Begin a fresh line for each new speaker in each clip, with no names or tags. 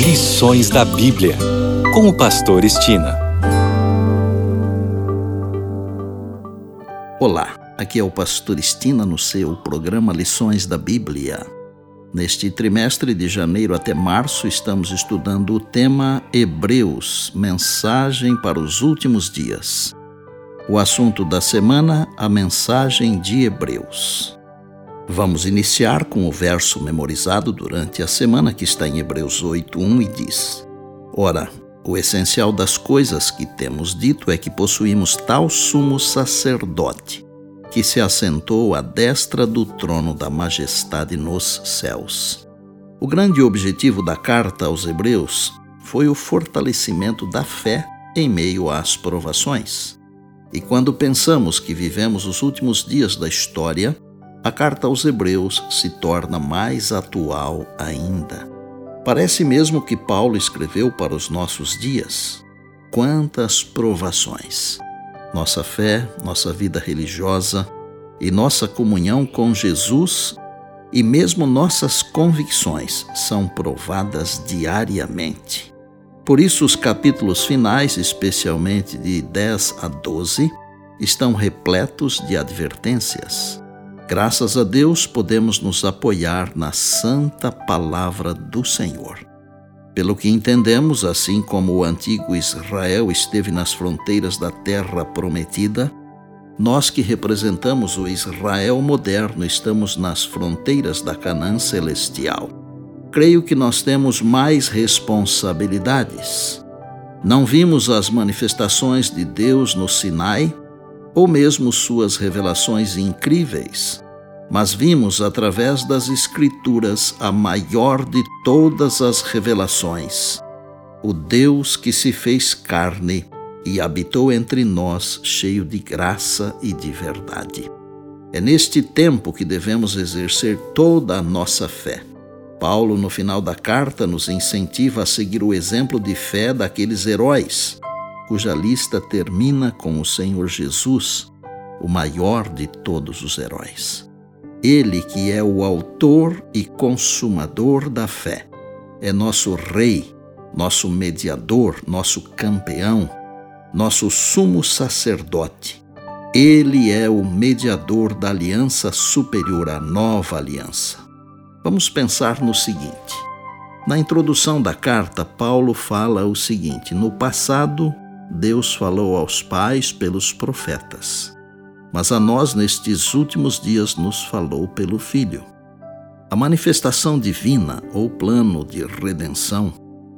Lições da Bíblia, com o pastor Estina.
Olá, aqui é o pastor Estina no seu programa Lições da Bíblia. Neste trimestre de janeiro até março estamos estudando o tema Hebreus, mensagem para os últimos dias. O assunto da semana, a mensagem de Hebreus. Vamos iniciar com o verso memorizado durante a semana que está em Hebreus 8:1 e diz: Ora, o essencial das coisas que temos dito é que possuímos tal sumo sacerdote, que se assentou à destra do trono da majestade nos céus. O grande objetivo da carta aos Hebreus foi o fortalecimento da fé em meio às provações. E quando pensamos que vivemos os últimos dias da história, a carta aos Hebreus se torna mais atual ainda. Parece mesmo que Paulo escreveu para os nossos dias. Quantas provações! Nossa fé, nossa vida religiosa e nossa comunhão com Jesus e mesmo nossas convicções são provadas diariamente. Por isso, os capítulos finais, especialmente de 10 a 12, estão repletos de advertências. Graças a Deus, podemos nos apoiar na santa palavra do Senhor. Pelo que entendemos, assim como o antigo Israel esteve nas fronteiras da terra prometida, nós que representamos o Israel moderno estamos nas fronteiras da Canaã celestial. Creio que nós temos mais responsabilidades. Não vimos as manifestações de Deus no Sinai, ou mesmo suas revelações incríveis, mas vimos através das Escrituras a maior de todas as revelações, o Deus que se fez carne e habitou entre nós cheio de graça e de verdade. É neste tempo que devemos exercer toda a nossa fé. Paulo, no final da carta, nos incentiva a seguir o exemplo de fé daqueles heróis, cuja lista termina com o Senhor Jesus, o maior de todos os heróis. Ele que é o autor e consumador da fé, é nosso rei, nosso mediador, nosso campeão, nosso sumo sacerdote. Ele é o mediador da aliança superior à nova aliança. Vamos pensar no seguinte. Na introdução da carta, Paulo fala o seguinte: no passado, Deus falou aos pais pelos profetas, mas a nós nestes últimos dias nos falou pelo Filho. A manifestação divina ou plano de redenção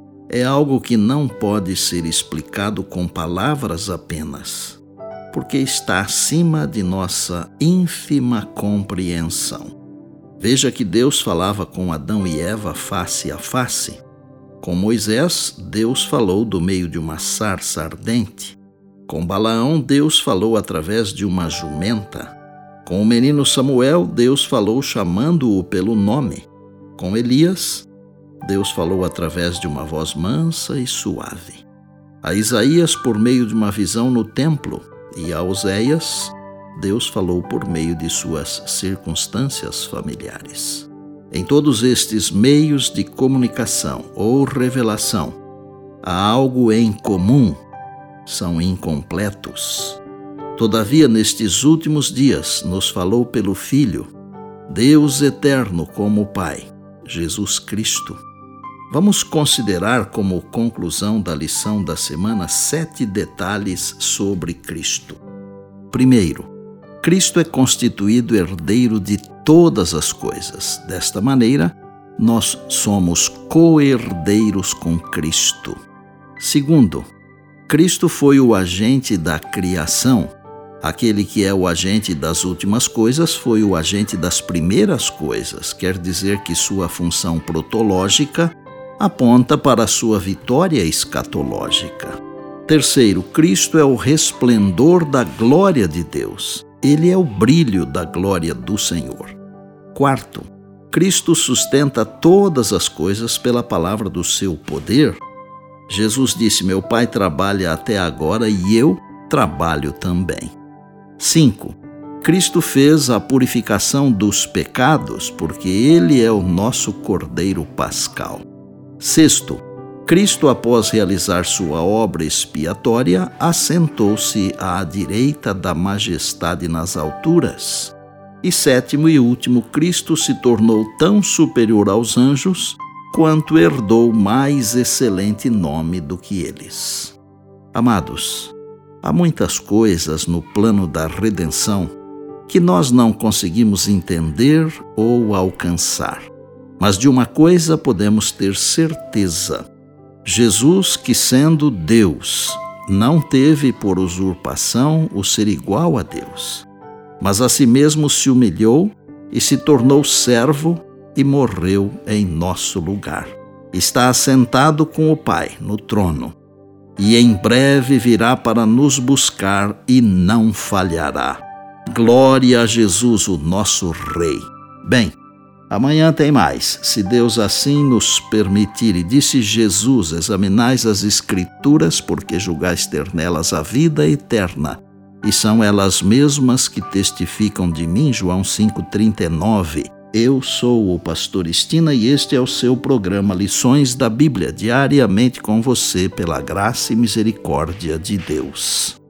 é algo que não pode ser explicado com palavras apenas, porque está acima de nossa ínfima compreensão. Veja que Deus falava com Adão e Eva face a face. Com Moisés, Deus falou do meio de uma sarça ardente. Com Balaão, Deus falou através de uma jumenta. Com o menino Samuel, Deus falou chamando-o pelo nome. Com Elias, Deus falou através de uma voz mansa e suave. A Isaías, por meio de uma visão no templo, e a Oséias, Deus falou por meio de suas circunstâncias familiares. Em todos estes meios de comunicação ou revelação, há algo em comum: são incompletos. Todavia, nestes últimos dias, nos falou pelo Filho, Deus eterno como Pai, Jesus Cristo. Vamos considerar como conclusão da lição da semana 7 detalhes sobre Cristo. Primeiro, Cristo é constituído herdeiro de todas as coisas. Desta maneira, nós somos co-herdeiros com Cristo. Segundo, Cristo foi o agente da criação. Aquele que é o agente das últimas coisas foi o agente das primeiras coisas. Quer dizer que sua função protológica aponta para a sua vitória escatológica. Terceiro, Cristo é o resplendor da glória de Deus. Ele é o brilho da glória do Senhor. Quarto, Cristo sustenta todas as coisas pela palavra do seu poder. Jesus disse: meu Pai trabalha até agora e eu trabalho também. 5. Cristo fez a purificação dos pecados, porque Ele é o nosso Cordeiro Pascal. 6. Cristo, após realizar sua obra expiatória, assentou-se à direita da majestade nas alturas. E sétimo e último, Cristo se tornou tão superior aos anjos quanto herdou mais excelente nome do que eles. Amados, há muitas coisas no plano da redenção que nós não conseguimos entender ou alcançar. Mas de uma coisa podemos ter certeza: Jesus, que sendo Deus, não teve por usurpação o ser igual a Deus, mas a si mesmo se humilhou e se tornou servo e morreu em nosso lugar. Está assentado com o Pai no trono e em breve virá para nos buscar e não falhará. Glória a Jesus, o nosso Rei. Bem, amanhã tem mais, se Deus assim nos permitir. E disse Jesus: examinais as Escrituras, porque julgais ter nelas a vida eterna, e são elas mesmas que testificam de mim. João 5,39. Eu sou o pastor Estina e este é o seu programa Lições da Bíblia, diariamente com você, pela graça e misericórdia de Deus.